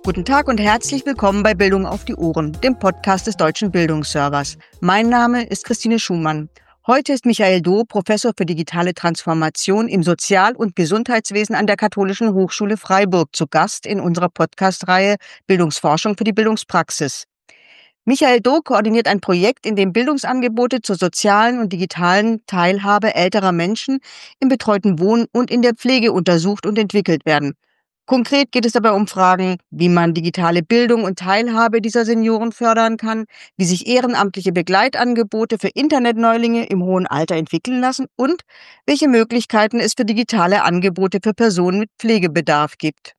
Guten Tag und herzlich willkommen bei Bildung auf die Ohren, dem Podcast des Deutschen Bildungsservers. Mein Name ist Christine Schumann. Heute ist Michael Doh, Professor für digitale Transformation im Sozial- und Gesundheitswesen an der Katholischen Hochschule Freiburg zu Gast in unserer Podcast-Reihe Bildungsforschung für die Bildungspraxis. Michael Doh koordiniert ein Projekt, in dem Bildungsangebote zur sozialen und digitalen Teilhabe älterer Menschen im betreuten Wohnen und in der Pflege untersucht und entwickelt werden. Konkret geht es dabei um Fragen, wie man digitale Bildung und Teilhabe dieser Senioren fördern kann, wie sich ehrenamtliche Begleitangebote für Internetneulinge im hohen Alter entwickeln lassen und welche Möglichkeiten es für digitale Angebote für Personen mit Pflegebedarf gibt.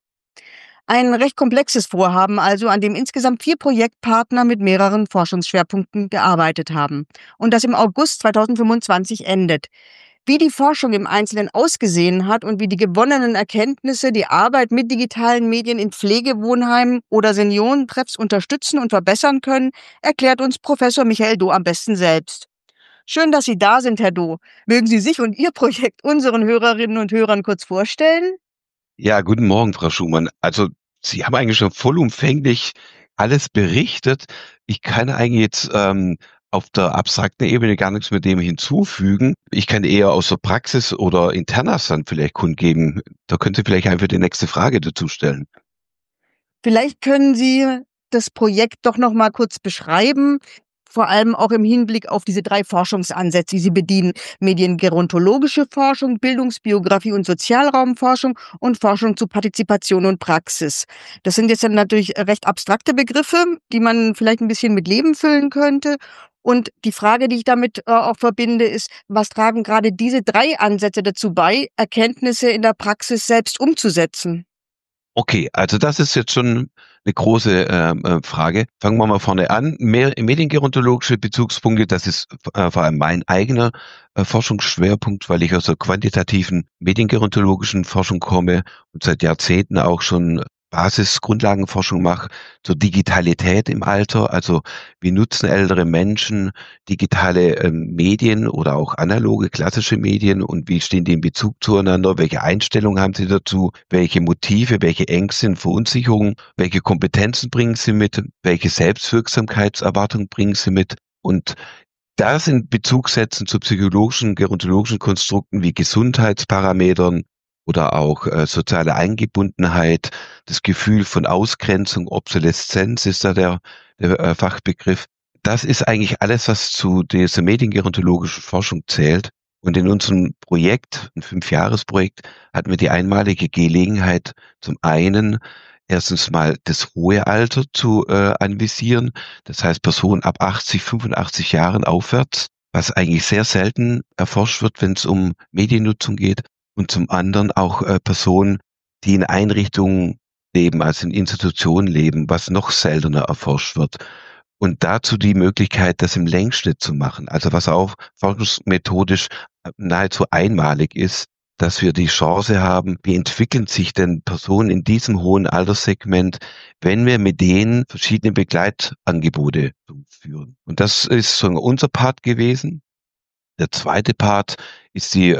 Ein recht komplexes Vorhaben also, an dem insgesamt 4 Projektpartner mit mehreren Forschungsschwerpunkten gearbeitet haben und das im August 2025 endet. Wie die Forschung im Einzelnen ausgesehen hat und wie die gewonnenen Erkenntnisse die Arbeit mit digitalen Medien in Pflegewohnheimen oder Seniorentreffs unterstützen und verbessern können, erklärt uns Professor Michael Doh am besten selbst. Schön, dass Sie da sind, Herr Doh. Mögen Sie sich und Ihr Projekt unseren Hörerinnen und Hörern kurz vorstellen? Ja, guten Morgen, Frau Schumann. Also, Sie haben eigentlich schon vollumfänglich alles berichtet. Ich kann eigentlich jetzt auf der abstrakten Ebene gar nichts mit dem hinzufügen. Ich kann eher aus der Praxis oder Internas dann vielleicht kundgeben. Da können Sie vielleicht einfach die nächste Frage dazu stellen. Vielleicht können Sie das Projekt doch noch mal kurz beschreiben, vor allem auch im Hinblick auf diese 3 Forschungsansätze, die Sie bedienen: mediengerontologische Forschung, Bildungsbiografie und Sozialraumforschung und Forschung zu Partizipation und Praxis. Das sind jetzt dann natürlich recht abstrakte Begriffe, die man vielleicht ein bisschen mit Leben füllen könnte. Und die Frage, die ich damit auch verbinde, ist: Was tragen gerade diese 3 Ansätze dazu bei, Erkenntnisse in der Praxis selbst umzusetzen? Okay, also das ist jetzt schon eine große Frage. Fangen wir mal vorne an. Mediengerontologische Bezugspunkte, das ist vor allem mein eigener Forschungsschwerpunkt, weil ich aus der quantitativen mediengerontologischen Forschung komme und seit Jahrzehnten auch schon Grundlagenforschung mache zur Digitalität im Alter. Also, wie nutzen ältere Menschen digitale Medien oder auch analoge, klassische Medien und wie stehen die in Bezug zueinander? Welche Einstellungen haben sie dazu? Welche Motive, welche Ängste und Verunsicherungen, welche Kompetenzen bringen sie mit? Welche Selbstwirksamkeitserwartungen bringen sie mit? Und das in Bezug setzen zu psychologischen, gerontologischen Konstrukten wie Gesundheitsparametern oder auch soziale Eingebundenheit, das Gefühl von Ausgrenzung, Obsoleszenz ist da der Fachbegriff. Das ist eigentlich alles, was zu dieser mediengerontologischen Forschung zählt. Und in unserem Projekt, ein 5-Jahres-Projekt, hatten wir die einmalige Gelegenheit, zum einen erstens mal das hohe Alter zu anvisieren. Das heißt, Personen ab 80, 85 Jahren aufwärts, was eigentlich sehr selten erforscht wird, wenn es um Mediennutzung geht. Und zum anderen auch Personen, die in Einrichtungen leben, also in Institutionen leben, was noch seltener erforscht wird. Und dazu die Möglichkeit, das im Längsschnitt zu machen, also was auch forschungsmethodisch nahezu einmalig ist, dass wir die Chance haben, wie entwickeln sich denn Personen in diesem hohen Alterssegment, wenn wir mit denen verschiedene Begleitangebote führen. Und das ist so unser Part gewesen. Der zweite Part ist die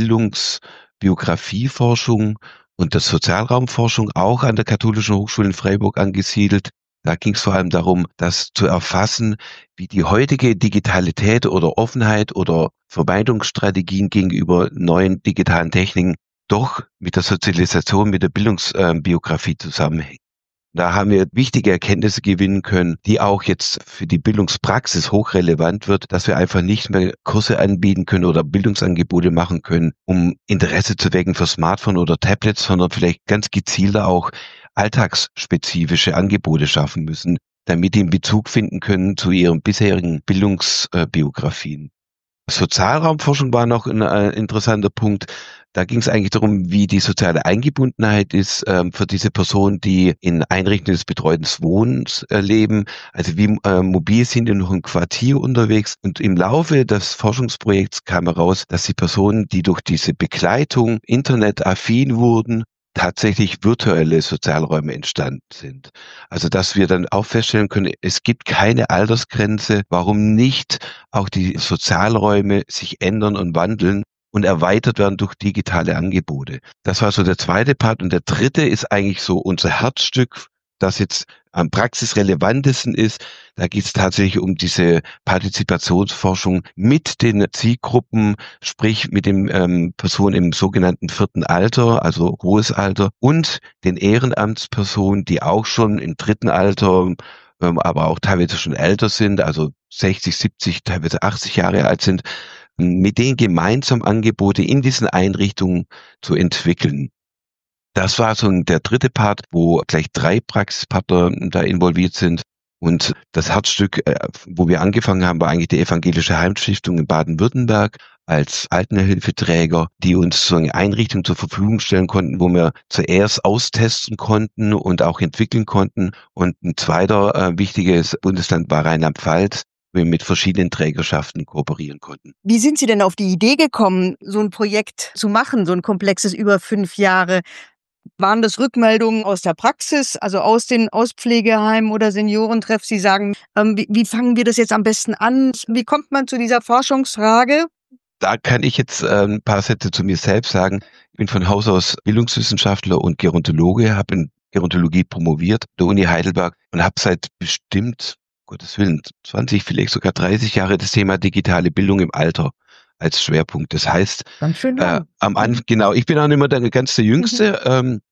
Bildungsbiografieforschung und der Sozialraumforschung, auch an der Katholischen Hochschule in Freiburg angesiedelt. Da ging es vor allem darum, das zu erfassen, wie die heutige Digitalität oder Offenheit oder Vermeidungsstrategien gegenüber neuen digitalen Techniken doch mit der Sozialisation, mit der Bildungsbiografie zusammenhängt. Da haben wir wichtige Erkenntnisse gewinnen können, die auch jetzt für die Bildungspraxis hochrelevant wird, dass wir einfach nicht mehr Kurse anbieten können oder Bildungsangebote machen können, um Interesse zu wecken für Smartphone oder Tablets, sondern vielleicht ganz gezielter auch alltagsspezifische Angebote schaffen müssen, damit die einen Bezug finden können zu ihren bisherigen Bildungsbiografien. Sozialraumforschung war noch ein interessanter Punkt. Da ging es eigentlich darum, wie die soziale Eingebundenheit ist für diese Personen, die in Einrichtungen des betreuten Wohnens leben. Also wie mobil sind die noch im Quartier unterwegs. Und im Laufe des Forschungsprojekts kam heraus, dass die Personen, die durch diese Begleitung internetaffin wurden, tatsächlich virtuelle Sozialräume entstanden sind. Also dass wir dann auch feststellen können, es gibt keine Altersgrenze, warum nicht auch die Sozialräume sich ändern und wandeln und erweitert werden durch digitale Angebote. Das war so der zweite Part. Und der dritte ist eigentlich so unser Herzstück das jetzt am praxisrelevantesten ist, da geht es tatsächlich um diese Partizipationsforschung mit den Zielgruppen, sprich mit den Personen im sogenannten vierten Alter, also hohes Alter, und den Ehrenamtspersonen, die auch schon im dritten Alter, aber auch teilweise schon älter sind, also 60, 70, teilweise 80 Jahre alt sind, mit denen gemeinsam Angebote in diesen Einrichtungen zu entwickeln. Das war so der dritte Part, wo gleich 3 Praxispartner da involviert sind. Und das Herzstück, wo wir angefangen haben, war eigentlich die Evangelische Heimstiftung in Baden-Württemberg als Altenhilfeträger, die uns so eine Einrichtung zur Verfügung stellen konnten, wo wir zuerst austesten konnten und auch entwickeln konnten. Und ein zweiter wichtiges Bundesland war Rheinland-Pfalz, wo wir mit verschiedenen Trägerschaften kooperieren konnten. Wie sind Sie denn auf die Idee gekommen, so ein Projekt zu machen, so ein komplexes über 5 Jahre? Waren das Rückmeldungen aus der Praxis, also aus den Pflegeheimen oder Seniorentreffs, die sagen, wie fangen wir das jetzt am besten an? Wie kommt man zu dieser Forschungsfrage? Da kann ich jetzt ein paar Sätze zu mir selbst sagen. Ich bin von Haus aus Bildungswissenschaftler und Gerontologe, habe in Gerontologie promoviert der Uni Heidelberg und habe seit bestimmt, Gottes Willen, 20, vielleicht sogar 30 Jahre das Thema digitale Bildung im Alter als Schwerpunkt. Das heißt, Ganz schön lang. genau, ich bin auch nicht mehr der ganz der Jüngste,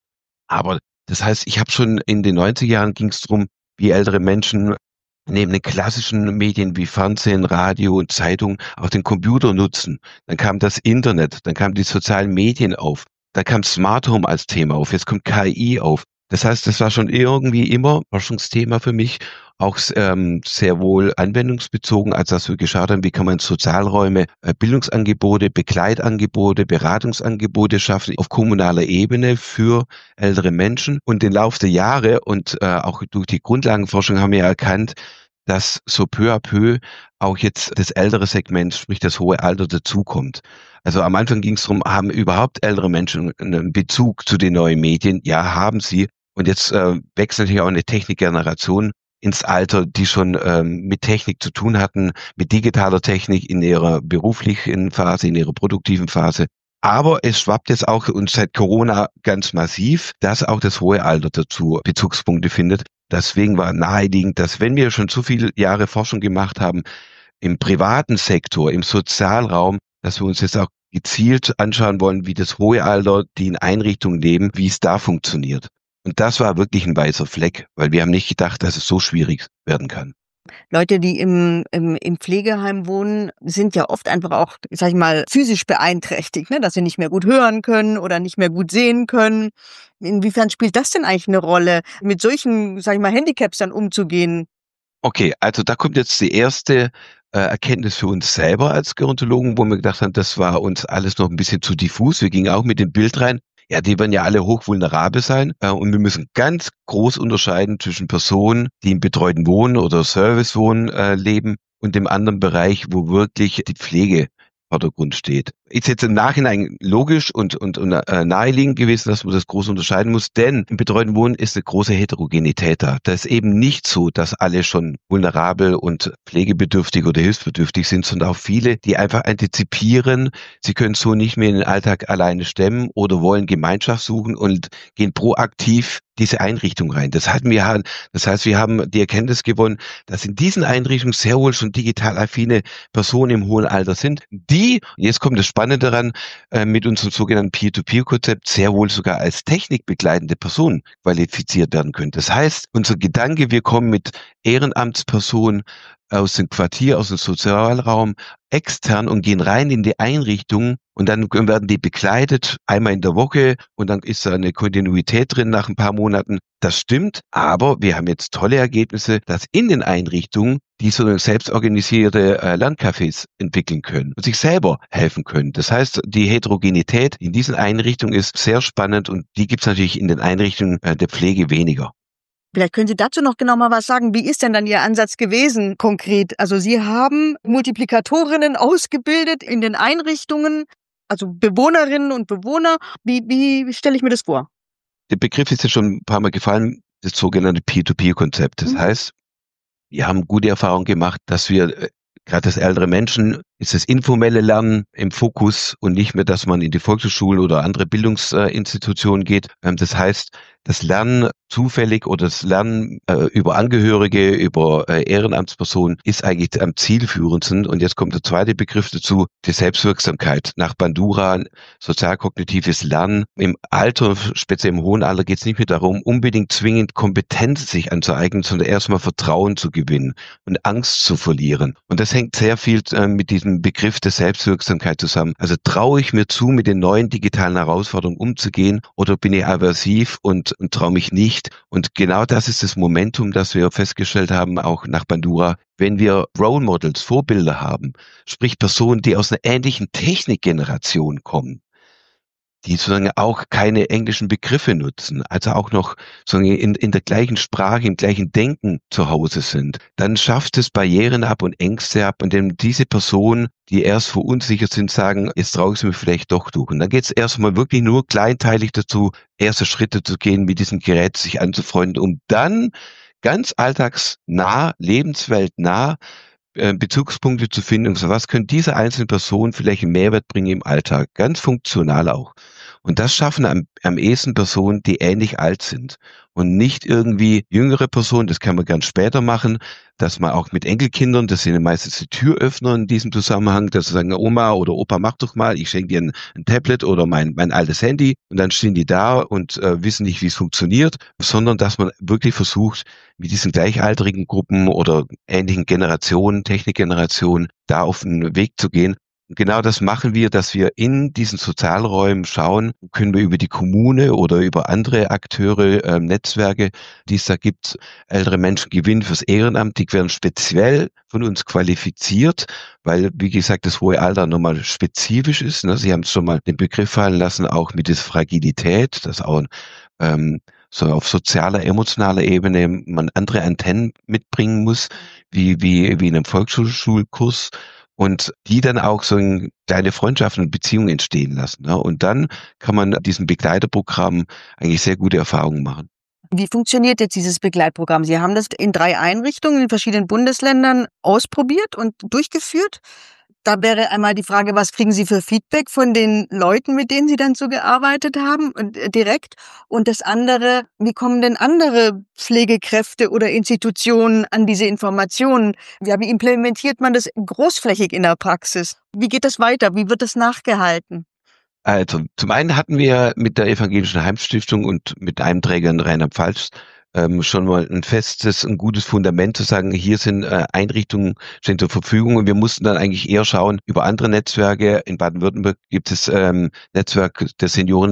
aber das heißt, ich habe schon in den 90er Jahren ging es darum, wie ältere Menschen neben den klassischen Medien wie Fernsehen, Radio und Zeitung auch den Computer nutzen. Dann kam das Internet, dann kamen die sozialen Medien auf, dann kam Smart Home als Thema auf, jetzt kommt KI auf. Das heißt, das war schon irgendwie immer Forschungsthema für mich, auch sehr wohl anwendungsbezogen, als dass wir geschaut haben, wie kann man Sozialräume, Bildungsangebote, Begleitangebote, Beratungsangebote schaffen auf kommunaler Ebene für ältere Menschen. Und im Laufe der Jahre und auch durch die Grundlagenforschung haben wir erkannt, dass so peu à peu auch jetzt das ältere Segment, sprich das hohe Alter, dazukommt. Also am Anfang ging es darum, haben überhaupt ältere Menschen einen Bezug zu den neuen Medien? Ja, haben sie. Und jetzt wechselt natürlich auch eine Technikgeneration ins Alter, die schon mit Technik zu tun hatten, mit digitaler Technik in ihrer beruflichen Phase, in ihrer produktiven Phase. Aber es schwappt jetzt auch und seit Corona ganz massiv, dass auch das hohe Alter dazu Bezugspunkte findet. Deswegen war naheliegend, dass wenn wir schon so viele Jahre Forschung gemacht haben im privaten Sektor, im Sozialraum, dass wir uns jetzt auch gezielt anschauen wollen, wie das hohe Alter, die in Einrichtungen leben, wie es da funktioniert. Und das war wirklich ein weißer Fleck, weil wir haben nicht gedacht, dass es so schwierig werden kann. Leute, die im Pflegeheim wohnen, sind ja oft einfach auch, sag ich mal, physisch beeinträchtigt, ne? Dass sie nicht mehr gut hören können oder nicht mehr gut sehen können. Inwiefern spielt das denn eigentlich eine Rolle, mit solchen, sag ich mal, Handicaps dann umzugehen? Okay, also da kommt jetzt die erste Erkenntnis für uns selber als Gerontologen, wo wir gedacht haben, das war uns alles noch ein bisschen zu diffus. Wir gingen auch mit dem Bild rein. Ja, die werden ja alle hochvulnerabel sein und wir müssen ganz groß unterscheiden zwischen Personen, die im betreuten Wohnen oder Servicewohnen leben und dem anderen Bereich, wo wirklich die Pflege im Vordergrund steht. Ist jetzt im Nachhinein logisch und naheliegend gewesen, dass man das groß unterscheiden muss, denn im betreuten Wohnen ist eine große Heterogenität da. Da ist eben nicht so, dass alle schon vulnerabel und pflegebedürftig oder hilfsbedürftig sind, sondern auch viele, die einfach antizipieren, sie können so nicht mehr in den Alltag alleine stemmen oder wollen Gemeinschaft suchen und gehen proaktiv diese Einrichtung rein. Das heißt, wir haben die Erkenntnis gewonnen, dass in diesen Einrichtungen sehr wohl schon digital affine Personen im hohen Alter sind, die, jetzt kommt das Spannende daran, mit unserem sogenannten Peer-to-Peer-Konzept sehr wohl sogar als technikbegleitende Personen qualifiziert werden können. Das heißt, unser Gedanke, wir kommen mit Ehrenamtspersonen aus dem Quartier, aus dem Sozialraum extern und gehen rein in die Einrichtung und dann werden die begleitet einmal in der Woche und dann ist da eine Kontinuität drin nach ein paar Monaten. Das stimmt, aber wir haben jetzt tolle Ergebnisse, dass in den Einrichtungen die so selbstorganisierte Lerncafés entwickeln können und sich selber helfen können. Das heißt, die Heterogenität in diesen Einrichtungen ist sehr spannend und die gibt es natürlich in den Einrichtungen der Pflege weniger. Vielleicht können Sie dazu noch genau mal was sagen. Wie ist denn dann Ihr Ansatz gewesen konkret? Also Sie haben Multiplikatorinnen ausgebildet in den Einrichtungen, also Bewohnerinnen und Bewohner. Wie stelle ich mir das vor? Der Begriff ist ja schon ein paar Mal gefallen, das sogenannte Peer-to-Peer-Konzept. Das heißt, wir haben gute Erfahrungen gemacht, dass wir gerade das ältere Menschen ist das informelle Lernen im Fokus und nicht mehr, dass man in die Volkshochschule oder andere Bildungsinstitutionen geht. Das heißt, das Lernen zufällig oder das Lernen über Angehörige, über Ehrenamtspersonen ist eigentlich am zielführendsten. Und jetzt kommt der zweite Begriff dazu, die Selbstwirksamkeit. Nach Bandura, sozialkognitives Lernen. Im Alter, speziell im hohen Alter, geht es nicht mehr darum, unbedingt zwingend Kompetenzen sich anzueignen, sondern erstmal Vertrauen zu gewinnen und Angst zu verlieren. Und das hängt sehr viel mit diesem Begriff der Selbstwirksamkeit zusammen. Also traue ich mir zu, mit den neuen digitalen Herausforderungen umzugehen, oder bin ich aversiv und traue mich nicht? Und genau das ist das Momentum, das wir festgestellt haben, auch nach Bandura. Wenn wir Role Models, Vorbilder haben, sprich Personen, die aus einer ähnlichen Technikgeneration kommen, die sozusagen auch keine englischen Begriffe nutzen, also auch noch sozusagen in der gleichen Sprache, im gleichen Denken zu Hause sind, dann schafft es Barrieren ab und Ängste ab, indem diese Personen, die erst verunsichert sind, sagen, jetzt traue ich es mir vielleicht doch durch. Und dann geht es erstmal wirklich nur kleinteilig dazu, erste Schritte zu gehen, mit diesem Gerät sich anzufreunden, um dann ganz alltagsnah, lebensweltnah Bezugspunkte zu finden. Also was können diese einzelnen Personen vielleicht einen Mehrwert bringen im Alltag? Ganz funktional auch. Und das schaffen am ehesten Personen, die ähnlich alt sind und nicht irgendwie jüngere Personen. Das kann man ganz später machen, dass man auch mit Enkelkindern, das sind ja meistens die Türöffner in diesem Zusammenhang, dass sie sagen, Oma oder Opa, mach doch mal, ich schenke dir ein Tablet oder mein altes Handy, und dann stehen die da und wissen nicht, wie es funktioniert, sondern dass man wirklich versucht, mit diesen gleichaltrigen Gruppen oder ähnlichen Generationen, Technikgenerationen, da auf den Weg zu gehen. Und genau das machen wir, dass wir in diesen Sozialräumen schauen, können wir über die Kommune oder über andere Akteure, Netzwerke, die es da gibt, ältere Menschen gewinnen fürs Ehrenamt. Die werden speziell von uns qualifiziert, weil, wie gesagt, das hohe Alter nochmal spezifisch ist. Ne? Sie haben es schon mal den Begriff fallen lassen, auch mit dieser Fragilität, dass auch so auf sozialer, emotionaler Ebene man andere Antennen mitbringen muss, wie in einem Volksschulkurs. Und die dann auch so in kleine Freundschaften und Beziehungen entstehen lassen. Ne? Und dann kann man diesem Begleiterprogramm eigentlich sehr gute Erfahrungen machen. Wie funktioniert jetzt dieses Begleitprogramm? Sie haben das in 3 Einrichtungen in verschiedenen Bundesländern ausprobiert und durchgeführt. Da wäre einmal die Frage, was kriegen Sie für Feedback von den Leuten, mit denen Sie dann so gearbeitet haben, direkt? Und das andere, wie kommen denn andere Pflegekräfte oder Institutionen an diese Informationen? Ja, wie implementiert man das großflächig in der Praxis? Wie geht das weiter? Wie wird das nachgehalten? Also zum einen hatten wir mit der Evangelischen Heimsstiftung und mit einem Träger in Rheinland-Pfalz schon mal ein gutes Fundament zu sagen, hier sind Einrichtungen stehen zur Verfügung, und wir mussten dann eigentlich eher schauen über andere Netzwerke. In Baden-Württemberg gibt es Netzwerk der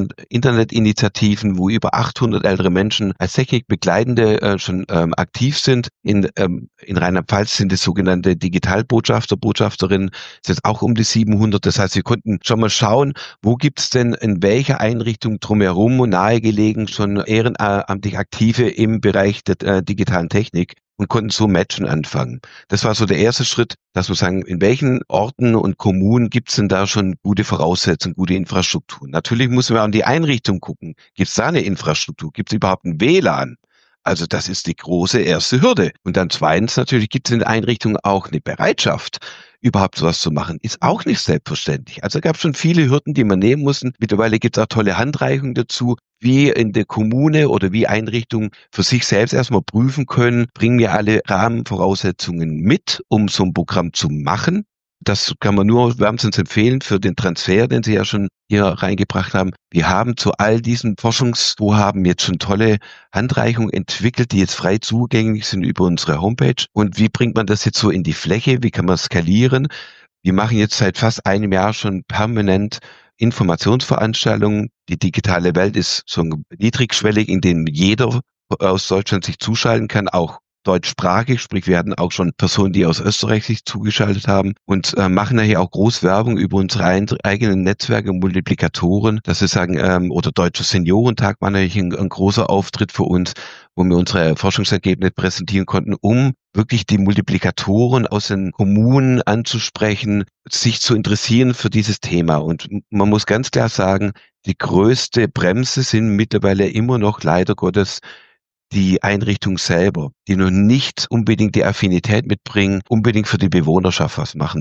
Senioren-Internet-Initiativen, wo über 800 ältere Menschen als Technikbegleitende schon aktiv sind. In Rheinland-Pfalz sind es sogenannte Digitalbotschafter, Botschafterinnen, sind auch um die 700. Das heißt, wir konnten schon mal schauen, wo gibt es denn in welcher Einrichtung drumherum und nahegelegen schon ehrenamtlich Aktive im Bereich der digitalen Technik, und konnten so matchen anfangen. Das war so der erste Schritt, dass wir sagen, in welchen Orten und Kommunen gibt es denn da schon gute Voraussetzungen, gute Infrastruktur. Natürlich müssen wir an die Einrichtung gucken. Gibt es da eine Infrastruktur? Gibt es überhaupt ein WLAN? Also das ist die große erste Hürde. Und dann zweitens natürlich gibt es in der Einrichtung auch eine Bereitschaft, überhaupt sowas zu machen. Ist auch nicht selbstverständlich. Also gab es schon viele Hürden, die man nehmen mussten. Mittlerweile gibt es auch tolle Handreichungen dazu, wie in der Kommune oder wie Einrichtungen für sich selbst erstmal prüfen können, bringen wir alle Rahmenvoraussetzungen mit, um so ein Programm zu machen. Das kann man nur wärmstens empfehlen für den Transfer, den Sie ja schon hier reingebracht haben. Wir haben zu all diesen Forschungsvorhaben jetzt schon tolle Handreichungen entwickelt, die jetzt frei zugänglich sind über unsere Homepage. Und wie bringt man das jetzt so in die Fläche? Wie kann man skalieren? Wir machen jetzt seit fast einem Jahr schon permanent Informationsveranstaltungen. Die digitale Welt ist so niedrigschwellig, in dem jeder aus Deutschland sich zuschalten kann, auch deutschsprachig, sprich wir hatten auch schon Personen, die aus Österreich sich zugeschaltet haben, und machen hier auch groß Werbung über unsere eigenen Netzwerke und Multiplikatoren, dass wir sagen, oder Deutscher Seniorentag war natürlich ein großer Auftritt für uns, wo wir unsere Forschungsergebnisse präsentieren konnten, um wirklich die Multiplikatoren aus den Kommunen anzusprechen, sich zu interessieren für dieses Thema. Und man muss ganz klar sagen, die größte Bremse sind mittlerweile immer noch leider Gottes die Einrichtung selber, die noch nicht unbedingt die Affinität mitbringen, unbedingt für die Bewohnerschaft was machen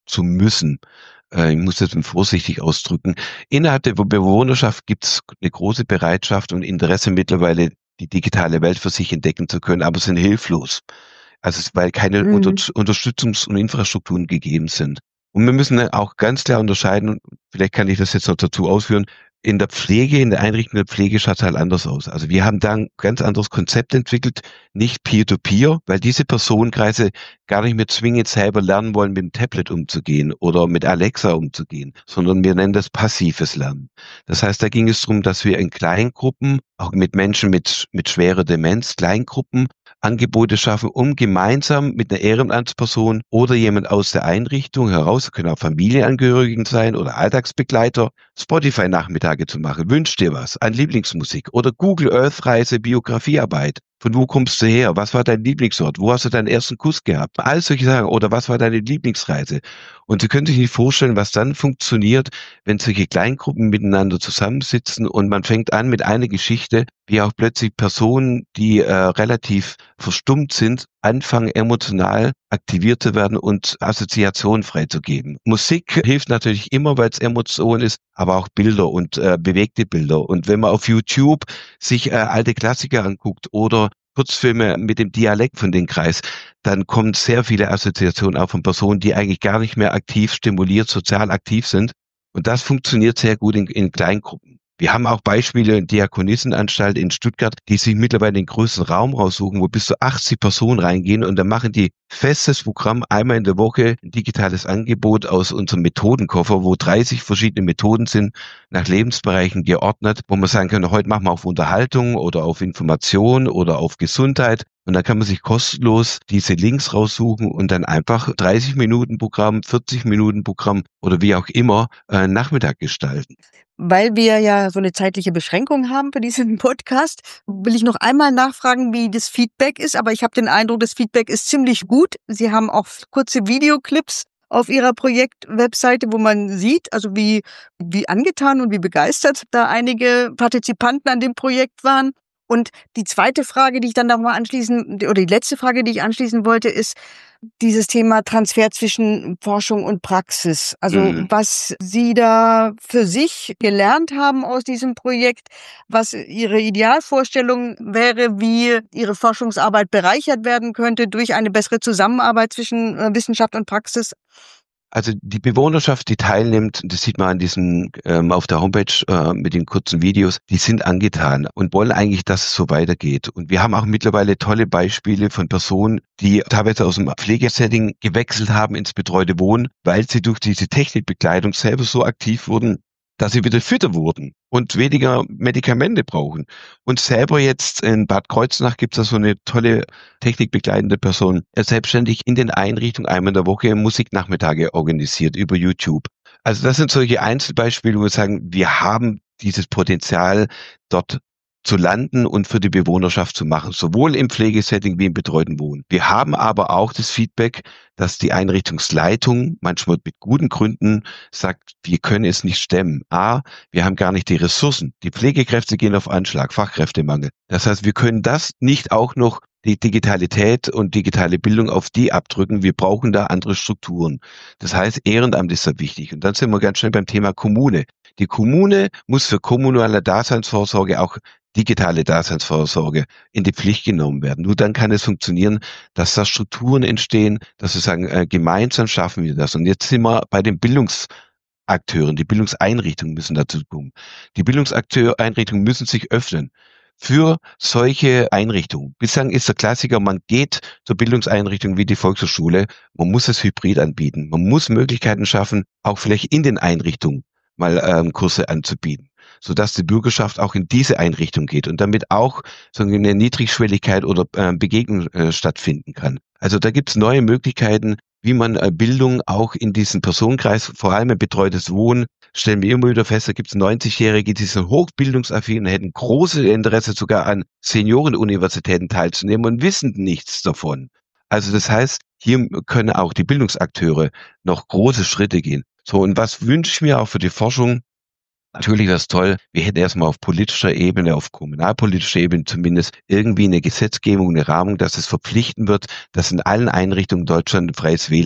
zu müssen. Ich muss das vorsichtig ausdrücken. Innerhalb der Bewohnerschaft gibt es eine große Bereitschaft und Interesse mittlerweile, die digitale Welt für sich entdecken zu können, aber sind hilflos. Also weil keine Mhm. Unterstützungs- und Infrastrukturen gegeben sind. Und wir müssen auch ganz klar unterscheiden, vielleicht kann ich das jetzt noch dazu ausführen, in der Pflege, in der Einrichtung der Pflege schaut es halt anders aus. Also wir haben da ein ganz anderes Konzept entwickelt, nicht Peer-to-Peer, weil diese Personenkreise gar nicht mehr zwingend selber lernen wollen, mit dem Tablet umzugehen oder mit Alexa umzugehen, sondern wir nennen das passives Lernen. Das heißt, da ging es darum, dass wir in Kleingruppen, auch mit Menschen mit schwerer Demenz, Kleingruppen Angebote schaffen, um gemeinsam mit einer Ehrenamtsperson oder jemand aus der Einrichtung heraus, können auch Familienangehörigen sein oder Alltagsbegleiter, Spotify-Nachmittage zu machen. Wünsch dir was an Lieblingsmusik oder Google Earth Reise, Biografiearbeit. Von wo kommst du her? Was war dein Lieblingsort? Wo hast du deinen ersten Kuss gehabt? All solche Sachen. Oder was war deine Lieblingsreise? Und Sie können sich nicht vorstellen, was dann funktioniert, wenn solche Kleingruppen miteinander zusammensitzen und man fängt an mit einer Geschichte, wie auch plötzlich Personen, die relativ verstummt sind, anfangen emotional aktiviert zu werden und Assoziationen freizugeben. Musik hilft natürlich immer, weil es Emotion ist, aber auch Bilder und bewegte Bilder. Und wenn man auf YouTube sich alte Klassiker anguckt oder Kurzfilme mit dem Dialekt von den Kreis, dann kommen sehr viele Assoziationen auch von Personen, die eigentlich gar nicht mehr aktiv stimuliert, sozial aktiv sind. Und das funktioniert sehr gut in Kleingruppen. Wir haben auch Beispiele in Diakonissenanstalt in Stuttgart, die sich mittlerweile den größten Raum raussuchen, wo bis zu 80 Personen reingehen und dann machen die festes Programm einmal in der Woche, ein digitales Angebot aus unserem Methodenkoffer, wo 30 verschiedene Methoden sind, nach Lebensbereichen geordnet, wo man sagen kann, heute machen wir auf Unterhaltung oder auf Information oder auf Gesundheit. Und dann kann man sich kostenlos diese Links raussuchen und dann einfach 30 Minuten Programm, 40 Minuten Programm oder wie auch immer Nachmittag gestalten. Weil wir ja so eine zeitliche Beschränkung haben für diesen Podcast, will ich noch einmal nachfragen, wie das Feedback ist, aber ich habe den Eindruck, das Feedback ist ziemlich gut. Sie haben auch kurze Videoclips auf Ihrer Projektwebseite, wo man sieht, also wie angetan und wie begeistert da einige Partizipanten an dem Projekt waren. Und die zweite Frage, die ich dann noch mal anschließen oder die letzte Frage, die ich anschließen wollte, ist dieses Thema Transfer zwischen Forschung und Praxis. Also, Mhm. was Sie da für sich gelernt haben aus diesem Projekt, was Ihre Idealvorstellung wäre, wie Ihre Forschungsarbeit bereichert werden könnte durch eine bessere Zusammenarbeit zwischen, Wissenschaft und Praxis? Also die Bewohnerschaft, die teilnimmt, das sieht man an diesem auf der Homepage mit den kurzen Videos, die sind angetan und wollen eigentlich, dass es so weitergeht. Und wir haben auch mittlerweile tolle Beispiele von Personen, die teilweise aus dem Pflegesetting gewechselt haben ins betreute Wohnen, weil sie durch diese Technikbegleitung selber so aktiv wurden, dass sie wieder fitter wurden und weniger Medikamente brauchen. Und selber jetzt in Bad Kreuznach gibt es da so eine tolle technikbegleitende Person, selbstständig in den Einrichtungen einmal in der Woche Musiknachmittage organisiert über YouTube. Also das sind solche Einzelbeispiele, wo wir sagen, wir haben dieses Potenzial, dort zu landen und für die Bewohnerschaft zu machen, sowohl im Pflegesetting wie im betreuten Wohnen. Wir haben aber auch das Feedback, dass die Einrichtungsleitung manchmal mit guten Gründen sagt, wir können es nicht stemmen. A, wir haben gar nicht die Ressourcen. Die Pflegekräfte gehen auf Anschlag, Fachkräftemangel. Das heißt, wir können das nicht auch noch die Digitalität und digitale Bildung auf die abdrücken. Wir brauchen da andere Strukturen. Das heißt, Ehrenamt ist da wichtig. Und dann sind wir ganz schnell beim Thema Kommune. Die Kommune muss für kommunale Daseinsvorsorge auch digitale Daseinsvorsorge in die Pflicht genommen werden. Nur dann kann es funktionieren, dass da Strukturen entstehen, dass wir sagen, gemeinsam schaffen wir das. Und jetzt sind wir bei den Bildungsakteuren. Die Bildungseinrichtungen müssen dazu kommen. Die Bildungseinrichtungen müssen sich öffnen für solche Einrichtungen. Bislang ist der Klassiker, man geht zur Bildungseinrichtung wie die Volkshochschule. Man muss es hybrid anbieten. Man muss Möglichkeiten schaffen, auch vielleicht in den Einrichtungen mal Kurse anzubieten, sodass die Bürgerschaft auch in diese Einrichtung geht und damit auch so eine Niedrigschwelligkeit oder Begegnung stattfinden kann. Also da gibt es neue Möglichkeiten, wie man Bildung auch in diesen Personenkreis, vor allem ein betreutes Wohnen, stellen wir immer wieder fest, da gibt es 90-Jährige, die sind hochbildungsaffin und hätten großes Interesse sogar an Seniorenuniversitäten teilzunehmen und wissen nichts davon. Also das heißt, hier können auch die Bildungsakteure noch große Schritte gehen. So, und was wünsche ich mir auch für die Forschung? Natürlich wäre es toll, wir hätten erstmal auf politischer Ebene, auf kommunalpolitischer Ebene zumindest irgendwie eine Gesetzgebung, eine Rahmung, dass es verpflichten wird, dass in allen Einrichtungen in Deutschland ein freies WLAN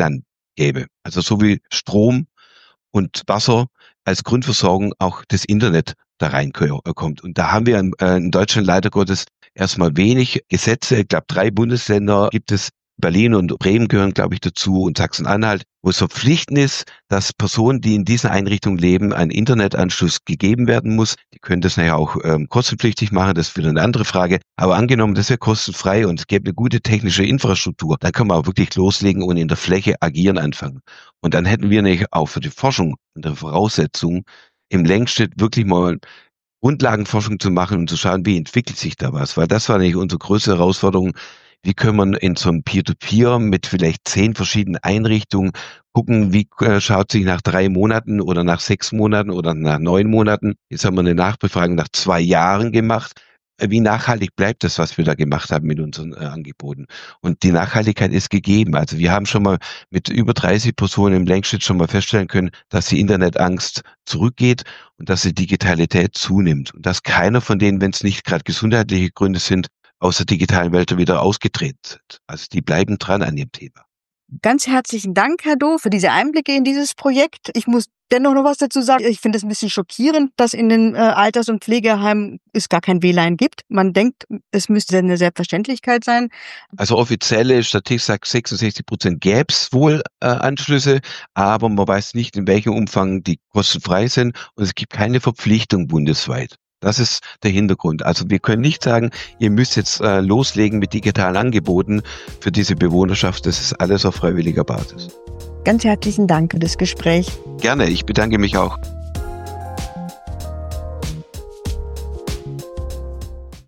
gäbe. Also so wie Strom und Wasser als Grundversorgung auch das Internet da reinkommt. Und da haben wir in Deutschland leider Gottes erstmal wenig Gesetze. Ich glaube, 3 Bundesländer gibt es. Berlin und Bremen gehören, glaube ich, dazu und Sachsen-Anhalt, wo es verpflichtend ist, dass Personen, die in diesen Einrichtungen leben, ein Internetanschluss gegeben werden muss. Die können das nachher auch kostenpflichtig machen, das ist wieder eine andere Frage. Aber angenommen, das wäre kostenfrei und es gäbe eine gute technische Infrastruktur, dann kann man auch wirklich loslegen und in der Fläche agieren anfangen. Und dann hätten wir nämlich auch für die Forschung und die Voraussetzungen im Längsschnitt wirklich mal Grundlagenforschung zu machen und zu schauen, wie entwickelt sich da was. Weil das war nämlich unsere größte Herausforderung. Wie können wir in so einem Peer-to-Peer mit vielleicht 10 verschiedenen Einrichtungen gucken, wie schaut sich nach 3 Monaten oder nach 6 Monaten oder nach 9 Monaten. Jetzt haben wir eine Nachbefragung nach 2 Jahren gemacht. Wie nachhaltig bleibt das, was wir da gemacht haben mit unseren Angeboten? Und die Nachhaltigkeit ist gegeben. Also wir haben schon mal mit über 30 Personen im Längsschnitt schon mal feststellen können, dass die Internetangst zurückgeht und dass die Digitalität zunimmt. Und dass keiner von denen, wenn es nicht gerade gesundheitliche Gründe sind, aus der digitalen Welt wieder ausgetreten sind. Also die bleiben dran an ihrem Thema. Ganz herzlichen Dank, Herr Doh, für diese Einblicke in dieses Projekt. Ich muss dennoch noch was dazu sagen. Ich finde es ein bisschen schockierend, dass in den Alters- und Pflegeheimen es gar kein WLAN gibt. Man denkt, es müsste eine Selbstverständlichkeit sein. Also offizielle Statistik sagt 66% gäbe es wohl Anschlüsse, aber man weiß nicht, in welchem Umfang die kostenfrei sind und es gibt keine Verpflichtung bundesweit. Das ist der Hintergrund. Also wir können nicht sagen, ihr müsst jetzt loslegen mit digitalen Angeboten für diese Bewohnerschaft. Das ist alles auf freiwilliger Basis. Ganz herzlichen Dank für das Gespräch. Gerne, ich bedanke mich auch.